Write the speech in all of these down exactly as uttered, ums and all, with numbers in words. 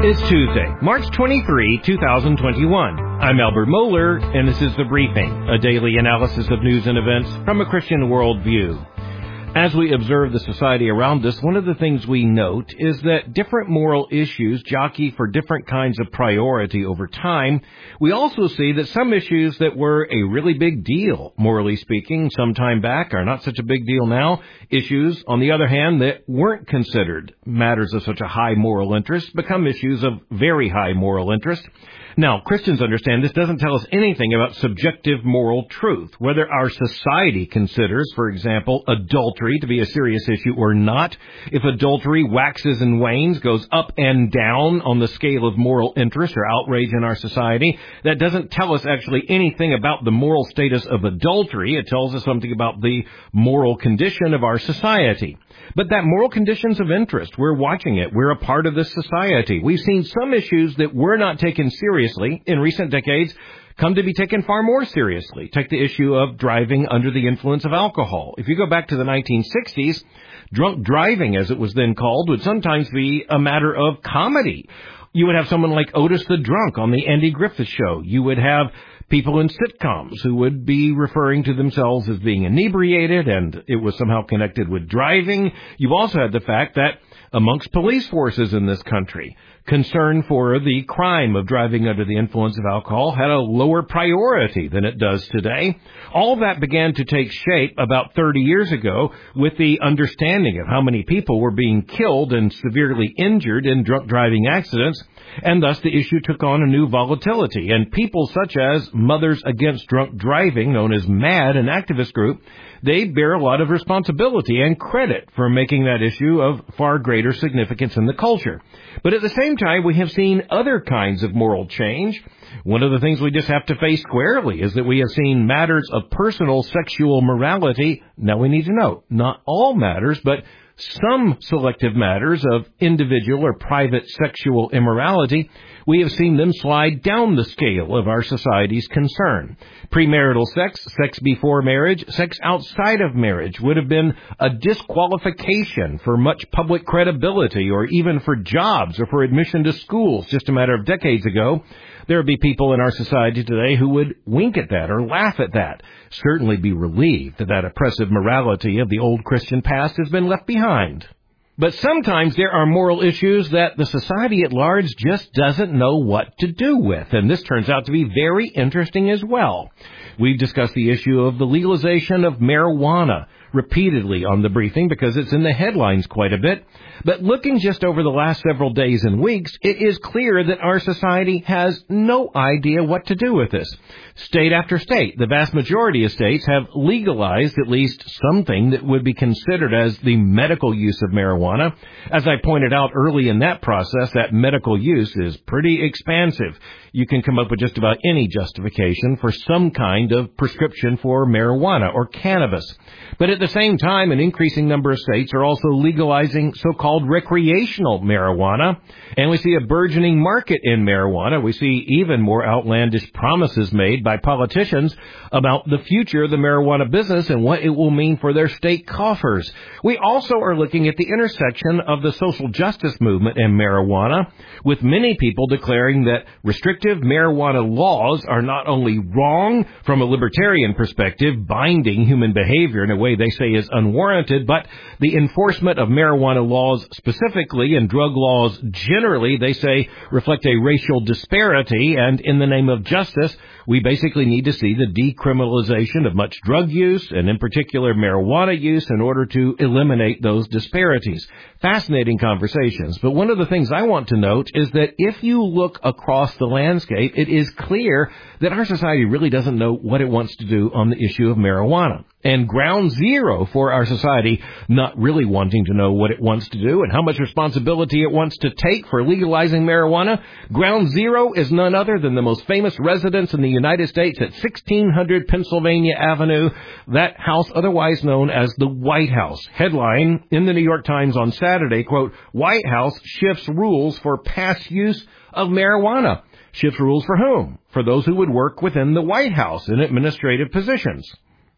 It's Tuesday, March twenty-third, twenty twenty-one. I'm Albert Mohler, and this is The Briefing, a daily analysis of news and events from a Christian worldview. As we observe the society around us, one of the things we note is that different moral issues jockey for different kinds of priority over time. We also see that some issues that were a really big deal, morally speaking, some time back are not such a big deal now. Issues, on the other hand, that weren't considered matters of such a high moral interest become issues of very high moral interest. Now, Christians understand this doesn't tell us anything about subjective moral truth, whether our society considers, for example, adultery to be a serious issue or not. If adultery waxes and wanes, goes up and down on the scale of moral interest or outrage in our society, that doesn't tell us actually anything about the moral status of adultery. It tells us something about the moral condition of our society. But that moral condition's of interest. We're watching it. We're a part of this society. We've seen some issues that were not taken seriously in recent decades come to be taken far more seriously. Take the issue of driving under the influence of alcohol. If you go back to the nineteen sixties, drunk driving, as it was then called, would sometimes be a matter of comedy. You would have someone like Otis the Drunk on the Andy Griffith Show. You would have people in sitcoms who would be referring to themselves as being inebriated, and it was somehow connected with driving. You've also had the fact that amongst police forces in this country, concern for the crime of driving under the influence of alcohol had a lower priority than it does today. All that began to take shape about thirty years ago with the understanding of how many people were being killed and severely injured in drunk driving accidents, and thus the issue took on a new volatility. And people such as Mothers Against Drunk Driving, known as MAD, an activist group, they bear a lot of responsibility and credit for making that issue of far greater significance in the culture. But at the same time, we have seen other kinds of moral change. One of the things we just have to face squarely is that we have seen matters of personal sexual morality. Now we need to know, not all matters, but some selective matters of individual or private sexual immorality, we have seen them slide down the scale of our society's concern. Premarital sex, sex before marriage, sex outside of marriage would have been a disqualification for much public credibility or even for jobs or for admission to schools just a matter of decades ago. There would be people in our society today who would wink at that or laugh at that, certainly be relieved that that oppressive morality of the old Christian past has been left behind. But sometimes there are moral issues that the society at large just doesn't know what to do with, and this turns out to be very interesting as well. We've discussed the issue of the legalization of marijuana repeatedly on the briefing because it's in the headlines quite a bit. But looking just over the last several days and weeks, it is clear that our society has no idea what to do with this. State after state, the vast majority of states have legalized at least something that would be considered as the medical use of marijuana. As I pointed out early in that process, that medical use is pretty expansive. You can come up with just about any justification for some kind of prescription for marijuana or cannabis. But at the same time, an increasing number of states are also legalizing so-called recreational marijuana, and we see a burgeoning market in marijuana. We see even more outlandish promises made by politicians about the future of the marijuana business and what it will mean for their state coffers. We also are looking at the intersection of the social justice movement and marijuana, with many people declaring that restrictive marijuana laws are not only wrong from a libertarian perspective, binding human behavior in a way they say is unwarranted, but the enforcement of marijuana laws specifically and drug laws generally, they say, reflect a racial disparity, and in the name of justice, we basically need to see the decriminalization of much drug use, and in particular marijuana use, in order to eliminate those disparities. Fascinating conversations, but one of the things I want to note is that if you look across the landscape, it is clear that our society really doesn't know what it wants to do on the issue of marijuana. And ground zero for our society not really wanting to know what it wants to do and how much responsibility it wants to take for legalizing marijuana, ground zero is none other than the most famous residence in the United States at sixteen hundred Pennsylvania Avenue, that house otherwise known as the White House. Headline in the New York Times on Saturday, quote, "White House shifts rules for past use of marijuana." Shifts rules for whom? For those who would work within the White House in administrative positions.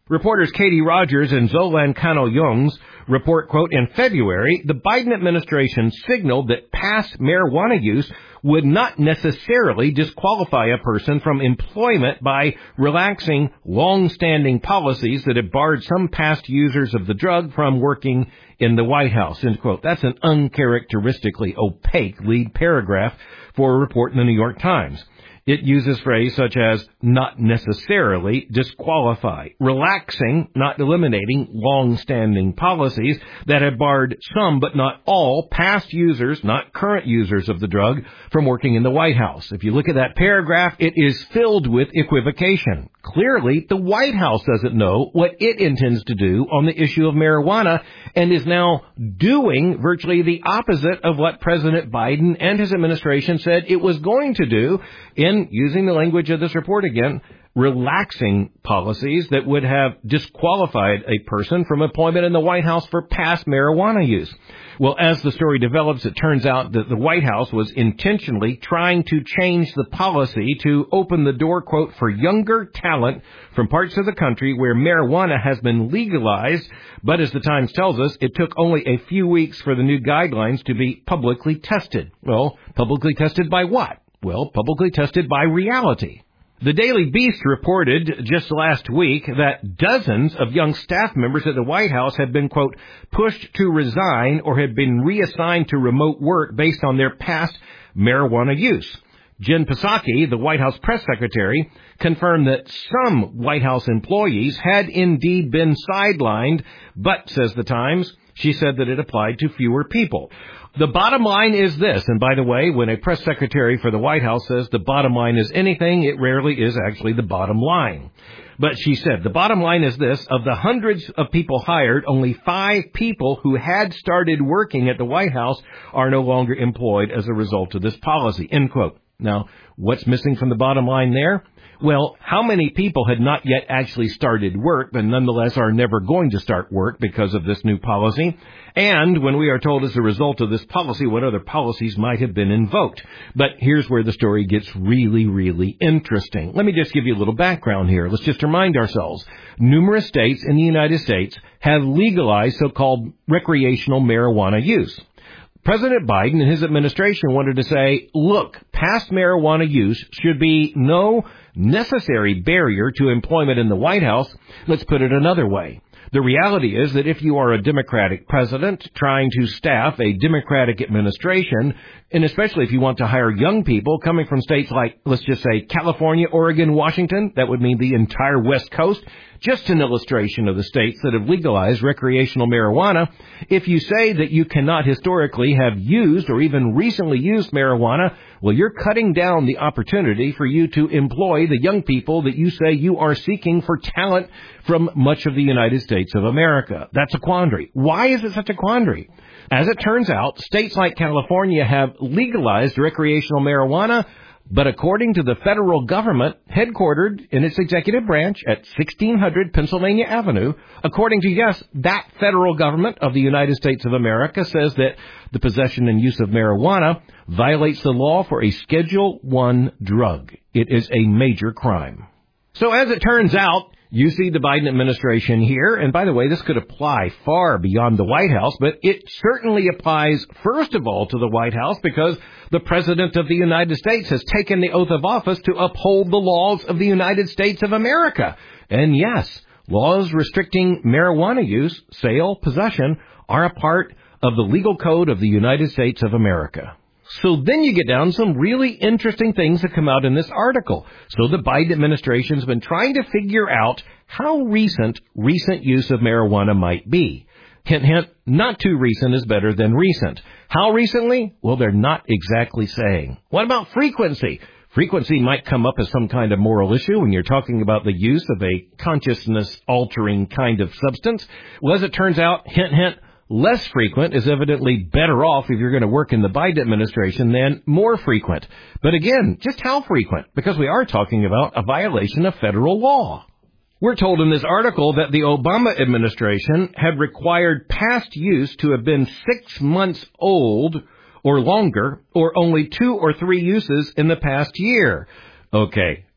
Reporters Katie Rogers and Zolan Kano-Youngs report, quote, in February, the Biden administration signaled that past marijuana use would not necessarily disqualify a person from employment by relaxing long-standing policies that have barred some past users of the drug from working in the White House, end quote. That's an uncharacteristically opaque lead paragraph for a report in the New York Times. It uses phrase such as not necessarily disqualify, relaxing, not eliminating, long-standing policies that have barred some but not all past users, not current users of the drug, from working in the White House. If you look at that paragraph, it is filled with equivocation. Clearly, the White House doesn't know what it intends to do on the issue of marijuana and is now doing virtually the opposite of what President Biden and his administration said it was going to do in, using the language of this report again, relaxing policies that would have disqualified a person from employment in the White House for past marijuana use. Well, as the story develops, it turns out that the White House was intentionally trying to change the policy to open the door, quote, for younger talent from parts of the country where marijuana has been legalized. But as the Times tells us, it took only a few weeks for the new guidelines to be publicly tested. Well, publicly tested by what? Well, publicly tested by reality. The Daily Beast reported just last week that dozens of young staff members at the White House had been, quote, pushed to resign or had been reassigned to remote work based on their past marijuana use. Jen Psaki, the White House press secretary, confirmed that some White House employees had indeed been sidelined, but, says the Times, she said that it applied to fewer people. The bottom line is this, and by the way, when a press secretary for the White House says the bottom line is anything, it rarely is actually the bottom line. But she said, the bottom line is this, of the hundreds of people hired, only five people who had started working at the White House are no longer employed as a result of this policy, end quote. Now, what's missing from the bottom line there? Well, how many people had not yet actually started work, but nonetheless are never going to start work because of this new policy? And when we are told as a result of this policy what other policies might have been invoked. But here's where the story gets really, really interesting. Let me just give you a little background here. Let's just remind ourselves. Numerous states in the United States have legalized so-called recreational marijuana use. President Biden and his administration wanted to say, look, past marijuana use should be no necessary barrier to employment in the White House. Let's put it another way. The reality is that if you are a Democratic president trying to staff a Democratic administration, and especially if you want to hire young people coming from states like, let's just say, California, Oregon, Washington, that would mean the entire West Coast, just an illustration of the states that have legalized recreational marijuana. If you say that you cannot historically have used or even recently used marijuana, well, you're cutting down the opportunity for you to employ the young people that you say you are seeking for talent from much of the United States of America. That's a quandary. Why is it such a quandary? As it turns out, states like California have legalized recreational marijuana, but according to the federal government, headquartered in its executive branch at sixteen hundred Pennsylvania Avenue, according to, yes, that federal government of the United States of America says that the possession and use of marijuana violates the law for a Schedule One drug. It is a major crime. So as it turns out, you see the Biden administration here, and by the way, this could apply far beyond the White House, but it certainly applies first of all to the White House because the President of the United States has taken the oath of office to uphold the laws of the United States of America. And yes, laws restricting marijuana use, sale, possession, are a part of the legal code of the United States of America. So then you get down to some really interesting things that come out in this article. So the Biden administration's been trying to figure out how recent recent use of marijuana might be. Hint, hint, not too recent is better than recent. How recently? Well, they're not exactly saying. What about frequency? Frequency might come up as some kind of moral issue when you're talking about the use of a consciousness-altering kind of substance. Well, as it turns out, hint, hint, less frequent is evidently better off if you're going to work in the Biden administration than more frequent. But again, just how frequent? Because we are talking about a violation of federal law. We're told in this article that the Obama administration had required past use to have been six months old or longer, or only two or three uses in the past year. Okay,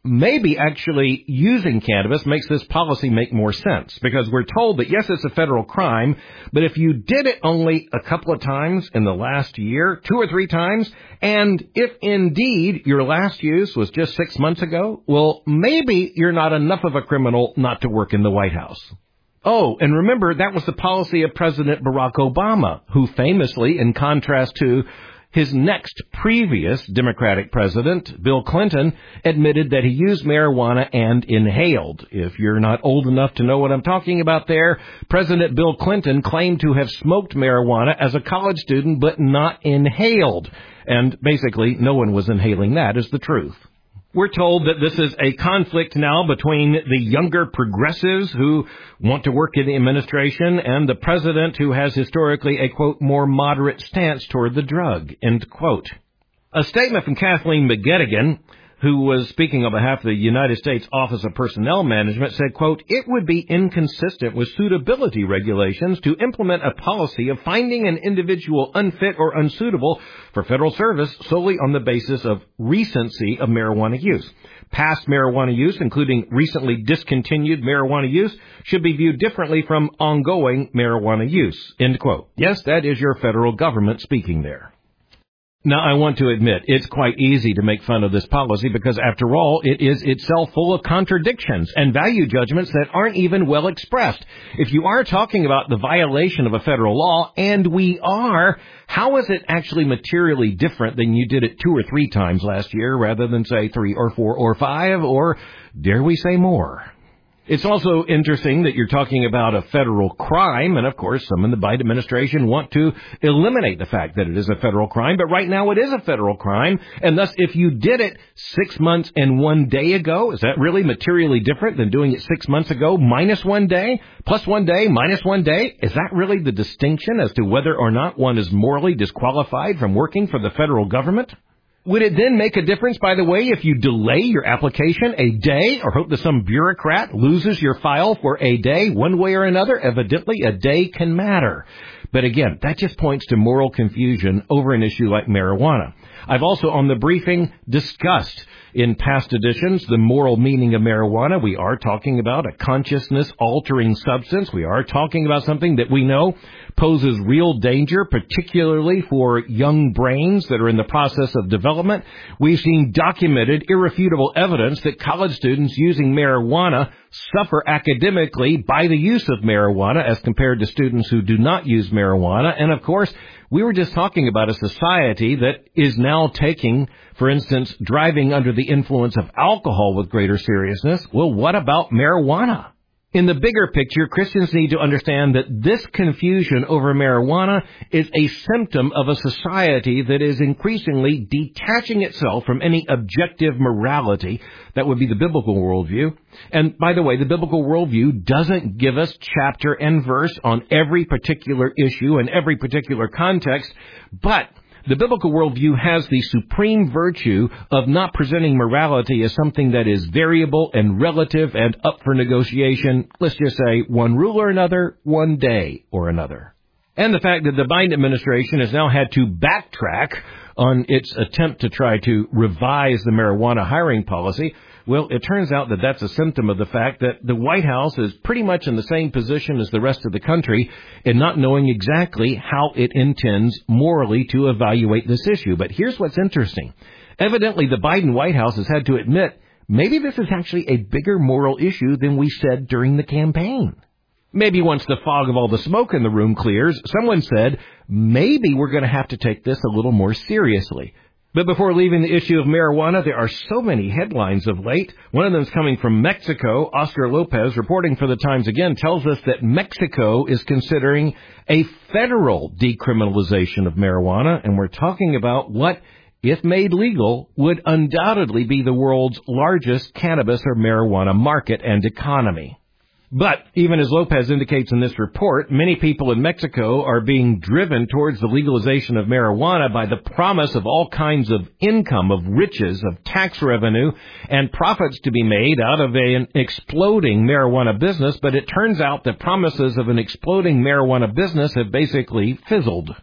maybe actually using cannabis makes this policy make more sense, because we're told that, yes, it's a federal crime, but if you did it only a couple of times in the last year, two or three times, and if indeed your last use was just six months ago, well, maybe you're not enough of a criminal not to work in the White House. Oh, and remember, that was the policy of President Barack Obama, who famously, in contrast to his next previous Democratic president, Bill Clinton, admitted that he used marijuana and inhaled. If you're not old enough to know what I'm talking about there, President Bill Clinton claimed to have smoked marijuana as a college student, but not inhaled. And basically, no one was inhaling that, is the truth. We're told that this is a conflict now between the younger progressives who want to work in the administration and the president who has historically a, quote, more moderate stance toward the drug, end quote. A statement from Kathleen McGettigan, who was speaking on behalf of the United States Office of Personnel Management, said, quote, it would be inconsistent with suitability regulations to implement a policy of finding an individual unfit or unsuitable for federal service solely on the basis of recency of marijuana use. Past marijuana use, including recently discontinued marijuana use, should be viewed differently from ongoing marijuana use, end quote. Yes, that is your federal government speaking there. Now, I want to admit, it's quite easy to make fun of this policy because, after all, it is itself full of contradictions and value judgments that aren't even well expressed. If you are talking about the violation of a federal law, and we are, how is it actually materially different than you did it two or three times last year rather than, say, three or four or five, or dare we say more? It's also interesting that you're talking about a federal crime, and of course some in the Biden administration want to eliminate the fact that it is a federal crime, but right now it is a federal crime, and thus if you did it six months and one day ago, is that really materially different than doing it six months ago minus one day, plus one day, minus one day? Is that really the distinction as to whether or not one is morally disqualified from working for the federal government? Would it then make a difference, by the way, if you delay your application a day or hope that some bureaucrat loses your file for a day, one way or another? Evidently, a day can matter. But again, that just points to moral confusion over an issue like marijuana. I've also, on the briefing, discussed in past editions the moral meaning of marijuana. We are talking about a consciousness-altering substance. We are talking about something that we know poses real danger, particularly for young brains that are in the process of development. We've seen documented, irrefutable evidence that college students using marijuana suffer academically by the use of marijuana as compared to students who do not use marijuana. And, of course, we were just talking about a society that is now taking, for instance, driving under the influence of alcohol with greater seriousness. Well, what about marijuana? In the bigger picture, Christians need to understand that this confusion over marijuana is a symptom of a society that is increasingly detaching itself from any objective morality. That would be the biblical worldview. And by the way, the biblical worldview doesn't give us chapter and verse on every particular issue and every particular context, but the biblical worldview has the supreme virtue of not presenting morality as something that is variable and relative and up for negotiation. Let's just say one rule or another, one day or another. And the fact that the Biden administration has now had to backtrack on its attempt to try to revise the marijuana hiring policy, well, it turns out that that's a symptom of the fact that the White House is pretty much in the same position as the rest of the country in not knowing exactly how it intends morally to evaluate this issue. But here's what's interesting. Evidently, the Biden White House has had to admit maybe this is actually a bigger moral issue than we said during the campaign. Maybe once the fog of all the smoke in the room clears, someone said, maybe we're going to have to take this a little more seriously. But before leaving the issue of marijuana, there are so many headlines of late. One of them is coming from Mexico. Oscar Lopez, reporting for the Times again, tells us that Mexico is considering a federal decriminalization of marijuana. And we're talking about what, if made legal, would undoubtedly be the world's largest cannabis or marijuana market and economy. But even as Lopez indicates in this report, many people in Mexico are being driven towards the legalization of marijuana by the promise of all kinds of income, of riches, of tax revenue, and profits to be made out of an exploding marijuana business. But it turns out that promises of an exploding marijuana business have basically fizzled.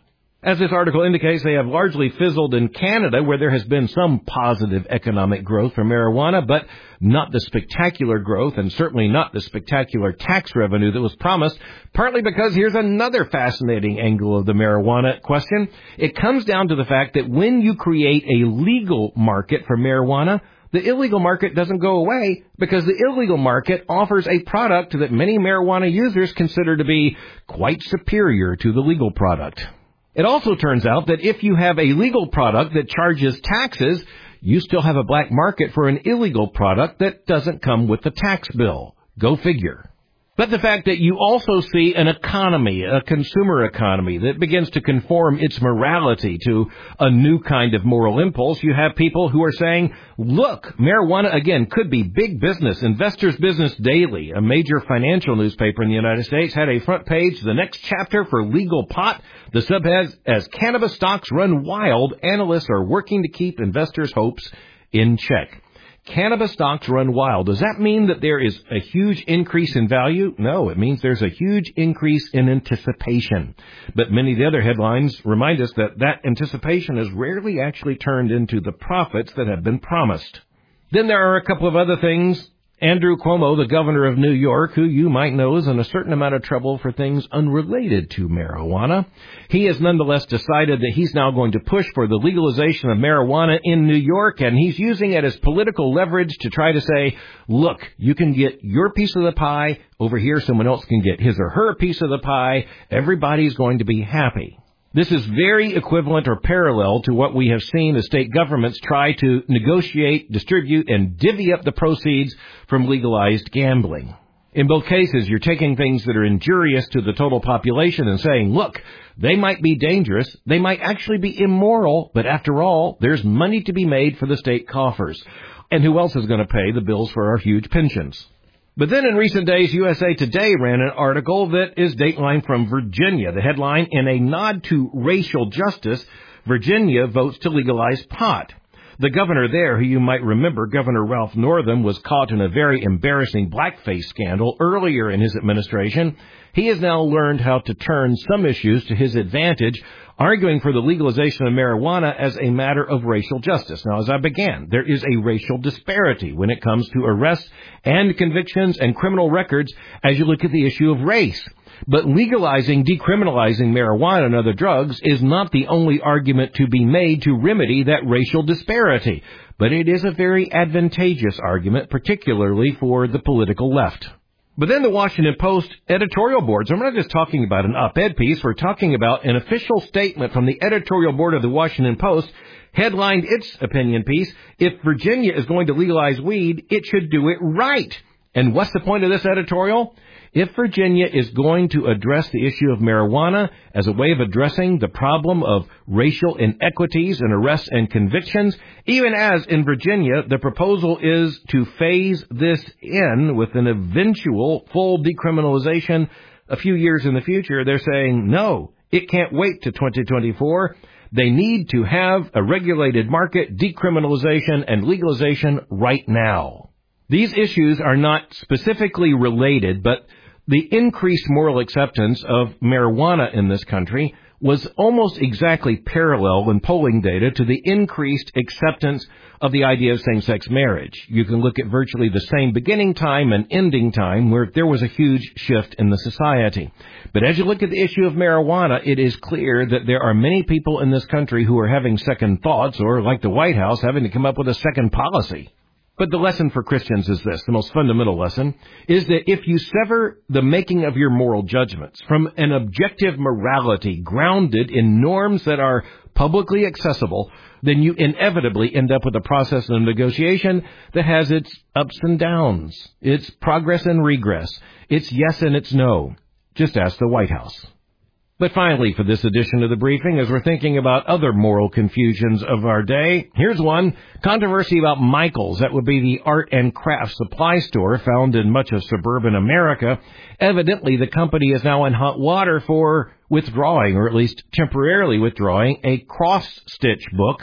As this article indicates, they have largely fizzled in Canada, where there has been some positive economic growth for marijuana, but not the spectacular growth and certainly not the spectacular tax revenue that was promised, partly because here's another fascinating angle of the marijuana question. It comes down to the fact that when you create a legal market for marijuana, the illegal market doesn't go away because the illegal market offers a product that many marijuana users consider to be quite superior to the legal product. It also turns out that if you have a legal product that charges taxes, you still have a black market for an illegal product that doesn't come with the tax bill. Go figure. But the fact that you also see an economy, a consumer economy, that begins to conform its morality to a new kind of moral impulse, you have people who are saying, look, marijuana, again, could be big business. Investors Business Daily, a major financial newspaper in the United States, had a front page, the next chapter for legal pot. The subhead, as cannabis stocks run wild, analysts are working to keep investors' hopes in check. Cannabis stocks run wild. Does that mean that there is a huge increase in value? No, it means there's a huge increase in anticipation. But many of the other headlines remind us that that anticipation is rarely actually turned into the profits that have been promised. Then there are a couple of other things. Andrew Cuomo, the governor of New York, who you might know is in a certain amount of trouble for things unrelated to marijuana. He has nonetheless decided that he's now going to push for the legalization of marijuana in New York, and he's using it as political leverage to try to say, look, you can get your piece of the pie, over here someone else can get his or her piece of the pie, everybody's going to be happy. This is very equivalent or parallel to what we have seen as state governments try to negotiate, distribute, and divvy up the proceeds from legalized gambling. In both cases, you're taking things that are injurious to the total population and saying, look, they might be dangerous, they might actually be immoral, but after all, there's money to be made for the state coffers. And who else is going to pay the bills for our huge pensions? But then in recent days, U S A Today ran an article that is dateline from Virginia. The headline, in a nod to racial justice, Virginia votes to legalize pot. The governor there, who you might remember, Governor Ralph Northam, was caught in a very embarrassing blackface scandal earlier in his administration. He has now learned how to turn some issues to his advantage, arguing for the legalization of marijuana as a matter of racial justice. Now, as I began, there is a racial disparity when it comes to arrests and convictions and criminal records as you look at the issue of race. But legalizing, decriminalizing marijuana and other drugs is not the only argument to be made to remedy that racial disparity. But it is a very advantageous argument, particularly for the political left. But then the Washington Post editorial boards, I'm not just talking about an op-ed piece, we're talking about an official statement from the editorial board of the Washington Post, headlined its opinion piece, if Virginia is going to legalize weed, it should do it right. And what's the point of this editorial? If Virginia is going to address the issue of marijuana as a way of addressing the problem of racial inequities in arrests and convictions, even as in Virginia the proposal is to phase this in with an eventual full decriminalization a few years in the future, they're saying, no, it can't wait to twenty twenty-four. They need to have a regulated market, decriminalization, and legalization right now. These issues are not specifically related, but the increased moral acceptance of marijuana in this country was almost exactly parallel in polling data to the increased acceptance of the idea of same-sex marriage. You can look at virtually the same beginning time and ending time where there was a huge shift in the society. But as you look at the issue of marijuana, it is clear that there are many people in this country who are having second thoughts or, like the White House, having to come up with a second policy. But the lesson for Christians is this, the most fundamental lesson, is that if you sever the making of your moral judgments from an objective morality grounded in norms that are publicly accessible, then you inevitably end up with a process of negotiation that has its ups and downs, its progress and regress, its yes and its no. Just ask the White House. But finally, for this edition of the briefing, as we're thinking about other moral confusions of our day, here's one. Controversy about Michael's. That would be the art and craft supply store found in much of suburban America. Evidently, the company is now in hot water for withdrawing, or at least temporarily withdrawing, a cross-stitch book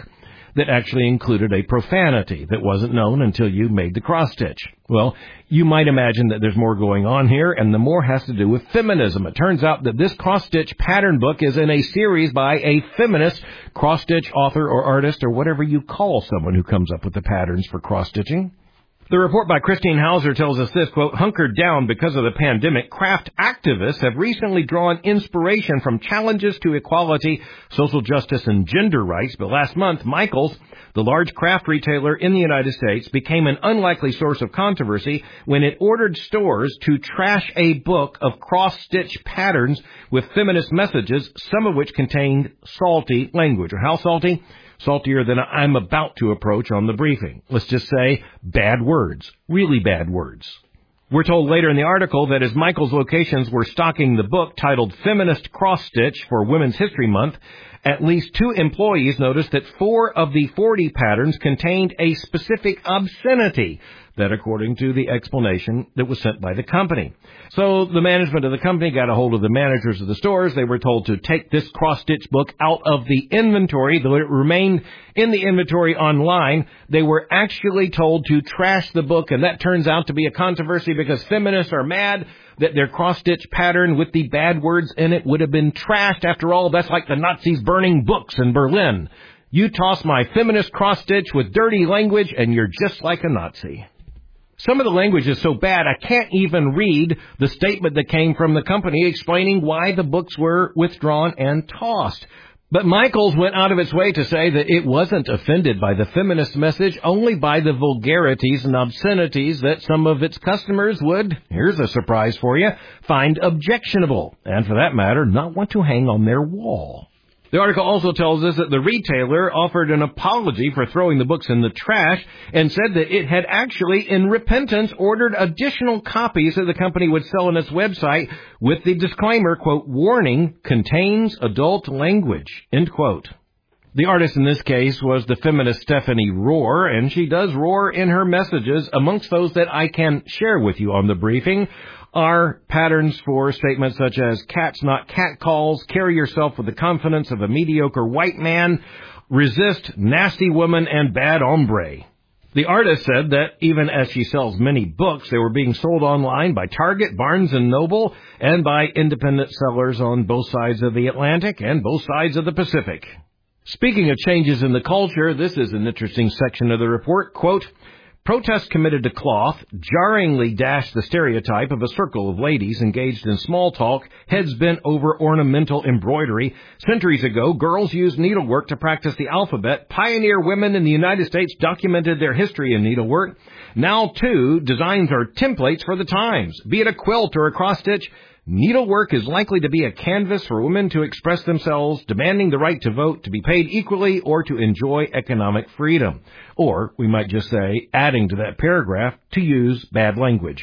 that actually included a profanity that wasn't known until you made the cross-stitch. Well, you might imagine that there's more going on here, and the more has to do with feminism. It turns out that this cross-stitch pattern book is in a series by a feminist cross-stitch author or artist or whatever you call someone who comes up with the patterns for cross-stitching. The report by Christine Hauser tells us this, quote, hunkered down because of the pandemic, craft activists have recently drawn inspiration from challenges to equality, social justice, and gender rights. But last month, Michaels, the large craft retailer in the United States, became an unlikely source of controversy when it ordered stores to trash a book of cross-stitch patterns with feminist messages, some of which contained salty language. Or how salty? Saltier than I'm about to approach on the briefing. Let's just say bad words, really bad words. We're told later in the article that as Michael's locations were stocking the book titled Feminist Cross-Stitch for Women's History Month, at least two employees noticed that four of the forty patterns contained a specific obscenity. That according to the explanation that was sent by the company. So the management of the company got a hold of the managers of the stores. They were told to take this cross-stitch book out of the inventory, though it remained in the inventory online. They were actually told to trash the book, and that turns out to be a controversy because feminists are mad that their cross-stitch pattern with the bad words in it would have been trashed. After all, that's like the Nazis burning books in Berlin. You toss my feminist cross-stitch with dirty language, and you're just like a Nazi. Some of the language is so bad I can't even read the statement that came from the company explaining why the books were withdrawn and tossed. But Michaels went out of its way to say that it wasn't offended by the feminist message, only by the vulgarities and obscenities that some of its customers would, here's a surprise for you, find objectionable, and for that matter, not want to hang on their wall. The article also tells us that the retailer offered an apology for throwing the books in the trash and said that it had actually, in repentance, ordered additional copies that the company would sell on its website with the disclaimer, quote, warning, contains adult language, end quote. The artist in this case was the feminist Stephanie Rohr, and she does roar in her messages. Amongst those that I can share with you on the briefing are patterns for statements such as cats not catcalls, carry yourself with the confidence of a mediocre white man, resist nasty woman, and bad hombre. The artist said that even as she sells many books, they were being sold online by Target, Barnes and Noble, and by independent sellers on both sides of the Atlantic and both sides of the Pacific. Speaking of changes in the culture, this is an interesting section of the report. Quote, protests committed to cloth jarringly dashed the stereotype of a circle of ladies engaged in small talk, heads bent over ornamental embroidery. Centuries ago, girls used needlework to practice the alphabet. Pioneer women in the United States documented their history in needlework. Now, too, designs are templates for the times. Be it a quilt or a cross-stitch, needlework is likely to be a canvas for women to express themselves, demanding the right to vote, to be paid equally, or to enjoy economic freedom. Or, we might just say, adding to that paragraph, to use bad language.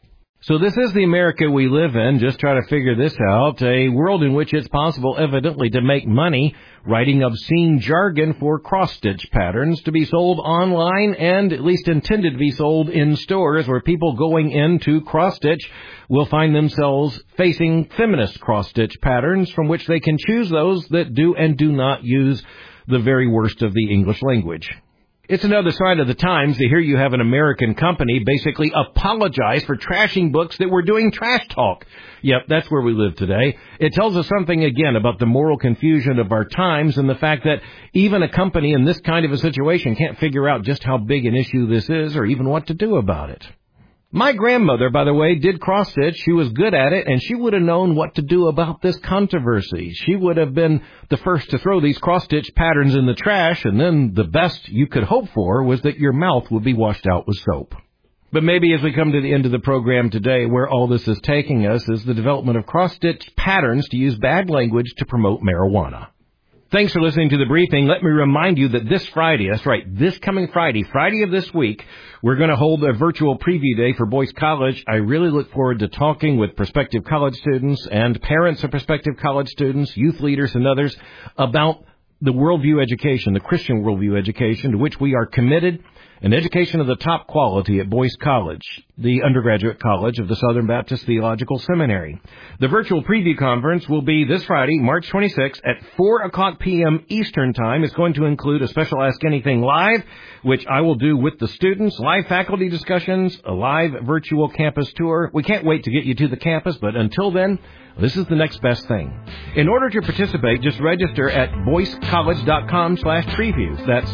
So this is the America we live in. Just try to figure this out. A world in which it's possible, evidently, to make money writing obscene jargon for cross-stitch patterns to be sold online and at least intended to be sold in stores where people going in to cross-stitch will find themselves facing feminist cross-stitch patterns from which they can choose those that do and do not use the very worst of the English language. It's another sign of the times to hear you have an American company basically apologize for trashing books that were doing trash talk. Yep, that's where we live today. It tells us something again about the moral confusion of our times and the fact that even a company in this kind of a situation can't figure out just how big an issue this is or even what to do about it. My grandmother, by the way, did cross-stitch. She was good at it, and she would have known what to do about this controversy. She would have been the first to throw these cross-stitch patterns in the trash, and then the best you could hope for was that your mouth would be washed out with soap. But maybe as we come to the end of the program today, where all this is taking us is the development of cross-stitch patterns to use bad language to promote marijuana. Thanks for listening to the briefing. Let me remind you that this Friday, that's right, this coming Friday, Friday of this week, we're going to hold a virtual preview day for Boyce College. I really look forward to talking with prospective college students and parents of prospective college students, youth leaders and others about the worldview education, the Christian worldview education to which we are committed, an education of the top quality at Boyce College. the undergraduate college of the Southern Baptist Theological Seminary. The virtual preview conference will be this Friday, March twenty-sixth at four o'clock p.m. Eastern Time. It's going to include a special Ask Anything Live, which I will do with the students, live faculty discussions, a live virtual campus tour. We can't wait to get you to the campus, but until then, this is the next best thing. In order to participate, just register at boycecollege.com slash preview. That's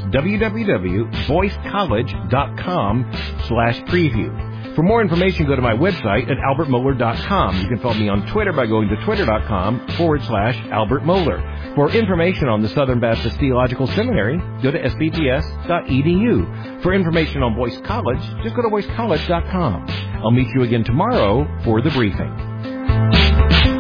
www.boycecollege.com slash preview. For more information, go to my website at albert mohler dot com. You can follow me on Twitter by going to twitter.com forward slash Albert Mohler. For information on the Southern Baptist Theological Seminary, go to s b t s dot e d u. For information on Boyce College, just go to boyce college dot com. I'll meet you again tomorrow for the briefing.